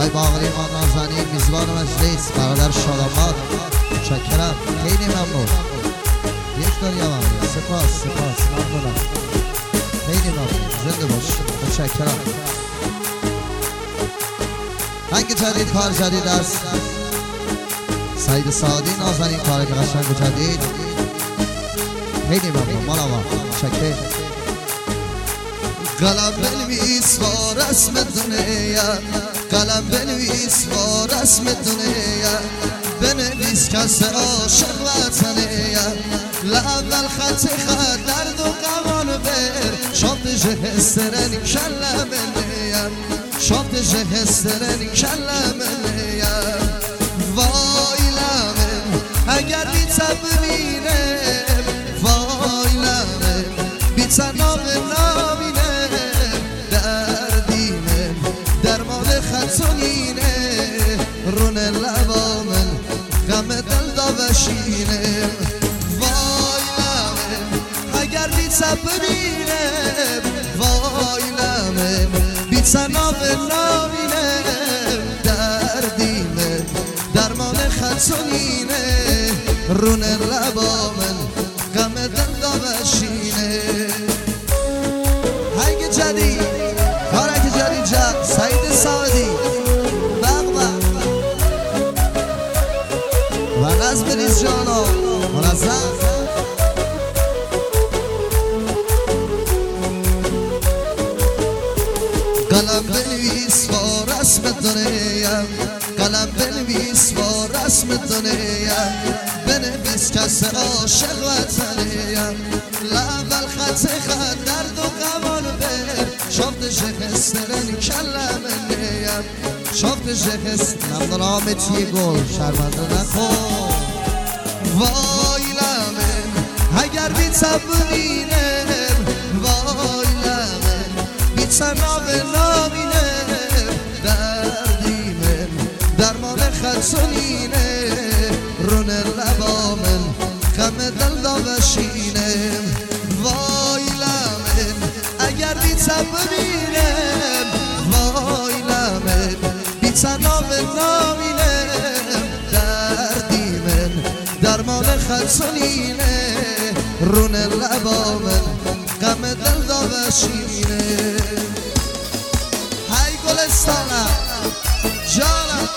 آقای باقری ما نازنین میزبان مجلس برادر شاداباد متشکرم خیلی ممنون یک دنیا ممنون سپاس ممنونم خیلی ممنون زنده باش متشکرم رنگ جدید کار جدید است سعید سعادی نازنین کار قشنگ جدید خیلی ممنون مالا متشکرم قلم بنویس با رسم دنیا قلم بنویس با رسم دنیا بنویس کس عاشق وطنه لأول خط درد و غمان بر شاد جهسترن کلمه شاد جهسترن کلمه وای لمن اگر بی تبمینم وای لمن بی تناب نامینم دردیمم درمان خطونینه رون لبامن غم دل دابشینم وای لمن اگر بی تبمینم وای لمن بی تناب نامینم دردیمم درمان خطونینه رون لبامن غم دل دابشینه هنگ جدید کارک جدید جد سعید سعادی بغبغ و نظم ریز جانا منظم قلم بنویس با رسم دنیا قلم بنویس با رسم دنیا بنویس کس عاشق وطنه لأول خط درد و غمان بر شافت شخسترن کلمه شافت شخست نمدن آمتی گل شرمنده نخور وای لمن اگر بی تبمینم وای لمن بی تناب نامینم دردیمم درمان خطونینه رون لبامن غم دل دابشینم وای لمن اگر بی تبمینم وای لمن بی تناب نامینم دردیمم درمان خطونینه رون لبامن غم دل دابشینه های گلستانم جانم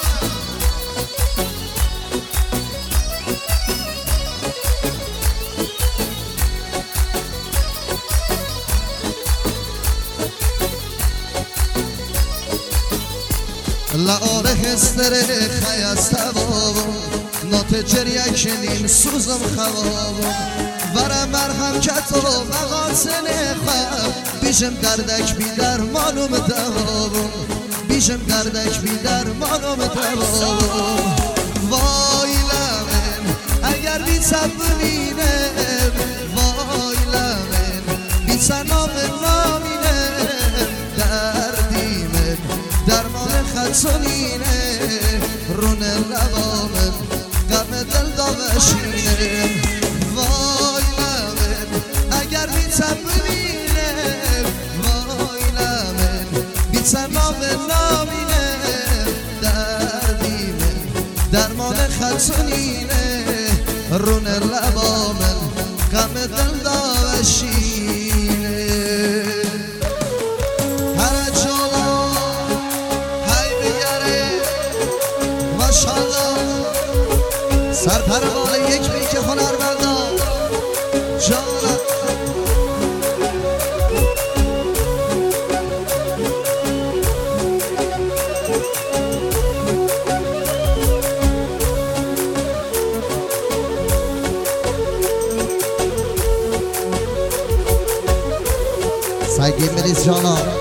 لعاره هستره خیسته بابم نات جریه کنیم سوزم خوابم ورم مرهم کتو مغاسنه خواب بیشم دردک بی درمانم دوابم بیشم دردک بی درمانم دوابم وای لمن اگر بی تبمینم وای لمن بی تناب نامینم دردیمم درمان خطونینه رون لبامن غم دل دابشینه وای لمن اگر بی تبمینم وای لمن بی تناب نامینم دردیمم درمان خطونینه رون لبامن غم دل دابشینه سرپر بال یک بیک هنرمندان جانم سعید مریض جانم